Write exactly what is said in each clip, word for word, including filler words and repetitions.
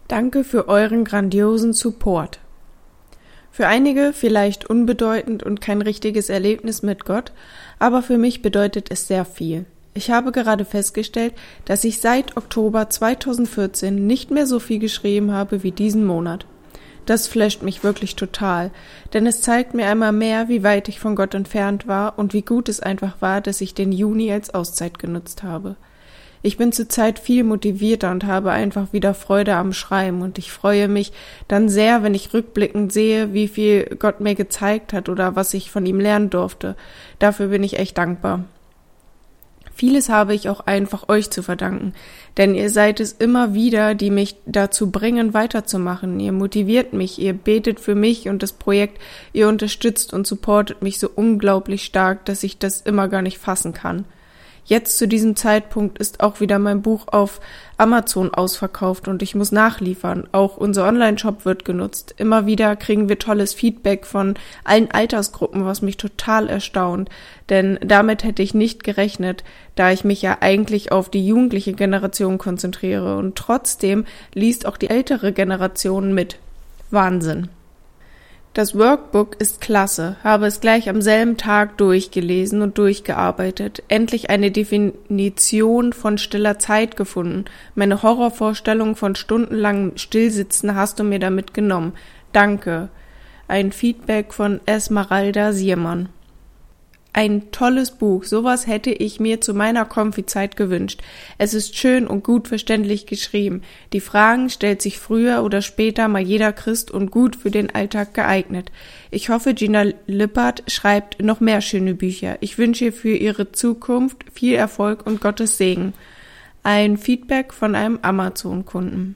Danke für euren grandiosen Support. Für einige vielleicht unbedeutend und kein richtiges Erlebnis mit Gott, aber für mich bedeutet es sehr viel. Ich habe gerade festgestellt, dass ich seit Oktober zweitausendvierzehn nicht mehr so viel geschrieben habe wie diesen Monat. Das flasht mich wirklich total, denn es zeigt mir einmal mehr, wie weit ich von Gott entfernt war und wie gut es einfach war, dass ich den Juni als Auszeit genutzt habe. Ich bin zurzeit viel motivierter und habe einfach wieder Freude am Schreiben und ich freue mich dann sehr, wenn ich rückblickend sehe, wie viel Gott mir gezeigt hat oder was ich von ihm lernen durfte. Dafür bin ich echt dankbar. Vieles habe ich auch einfach euch zu verdanken, denn ihr seid es immer wieder, die mich dazu bringen, weiterzumachen. Ihr motiviert mich, ihr betet für mich und das Projekt, ihr unterstützt und supportet mich so unglaublich stark, dass ich das immer gar nicht fassen kann. Jetzt zu diesem Zeitpunkt ist auch wieder mein Buch auf Amazon ausverkauft und ich muss nachliefern. Auch unser Online-Shop wird genutzt. Immer wieder kriegen wir tolles Feedback von allen Altersgruppen, was mich total erstaunt. Denn damit hätte ich nicht gerechnet, da ich mich ja eigentlich auf die jugendliche Generation konzentriere. Und trotzdem liest auch die ältere Generation mit. Wahnsinn. Das Workbook ist klasse, habe es gleich am selben Tag durchgelesen und durchgearbeitet, endlich eine Definition von stiller Zeit gefunden. Meine Horrorvorstellung von stundenlangem Stillsitzen hast du mir damit genommen. Danke. Ein Feedback von Esmeralda Siermann. Ein tolles Buch, sowas hätte ich mir zu meiner Konfi-Zeit gewünscht. Es ist schön und gut verständlich geschrieben. Die Fragen stellt sich früher oder später mal jeder Christ und gut für den Alltag geeignet. Ich hoffe, Gina Lippert schreibt noch mehr schöne Bücher. Ich wünsche ihr für ihre Zukunft viel Erfolg und Gottes Segen. Ein Feedback von einem Amazon-Kunden.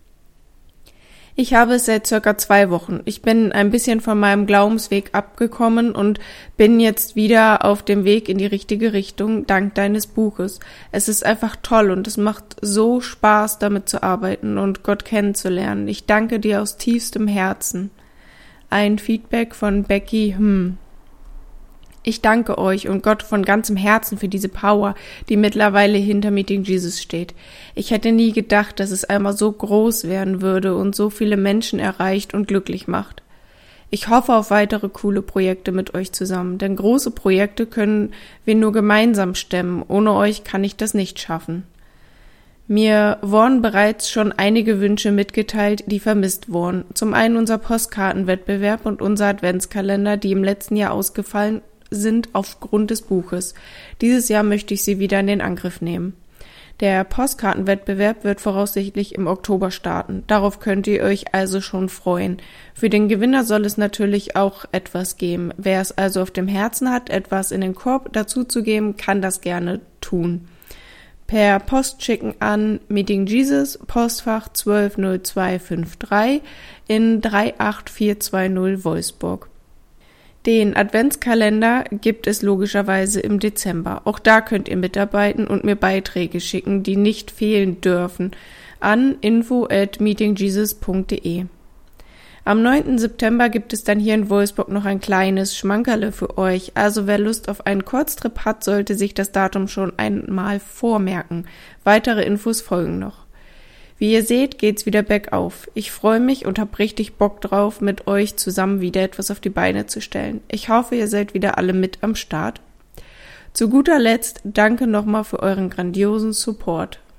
Ich habe es seit circa zwei Wochen. Ich bin ein bisschen von meinem Glaubensweg abgekommen und bin jetzt wieder auf dem Weg in die richtige Richtung, dank deines Buches. Es ist einfach toll und es macht so Spaß, damit zu arbeiten und Gott kennenzulernen. Ich danke dir aus tiefstem Herzen. Ein Feedback von Becky Hm. Ich danke euch und Gott von ganzem Herzen für diese Power, die mittlerweile hinter Meeting Jesus steht. Ich hätte nie gedacht, dass es einmal so groß werden würde und so viele Menschen erreicht und glücklich macht. Ich hoffe auf weitere coole Projekte mit euch zusammen, denn große Projekte können wir nur gemeinsam stemmen. Ohne euch kann ich das nicht schaffen. Mir wurden bereits schon einige Wünsche mitgeteilt, die vermisst wurden. Zum einen unser Postkartenwettbewerb und unser Adventskalender, die im letzten Jahr ausgefallen sind aufgrund des Buches. Dieses Jahr möchte ich sie wieder in den Angriff nehmen. Der Postkartenwettbewerb wird voraussichtlich im Oktober starten. Darauf könnt ihr euch also schon freuen. Für den Gewinner soll es natürlich auch etwas geben. Wer es also auf dem Herzen hat, etwas in den Korb dazuzugeben, kann das gerne tun. Per Post schicken an Meeting Jesus, Postfach zwölf null zwei fünf drei in drei acht vier zwei null Wolfsburg. Den Adventskalender gibt es logischerweise im Dezember. Auch da könnt ihr mitarbeiten und mir Beiträge schicken, die nicht fehlen dürfen, an info at meeting jesus punkt de. Am neunten September gibt es dann hier in Wolfsburg noch ein kleines Schmankerle für euch. Also wer Lust auf einen Kurztrip hat, sollte sich das Datum schon einmal vormerken. Weitere Infos folgen noch. Wie ihr seht, geht's wieder bergauf. Ich freue mich und hab richtig Bock drauf, mit euch zusammen wieder etwas auf die Beine zu stellen. Ich hoffe, ihr seid wieder alle mit am Start. Zu guter Letzt danke nochmal für euren grandiosen Support.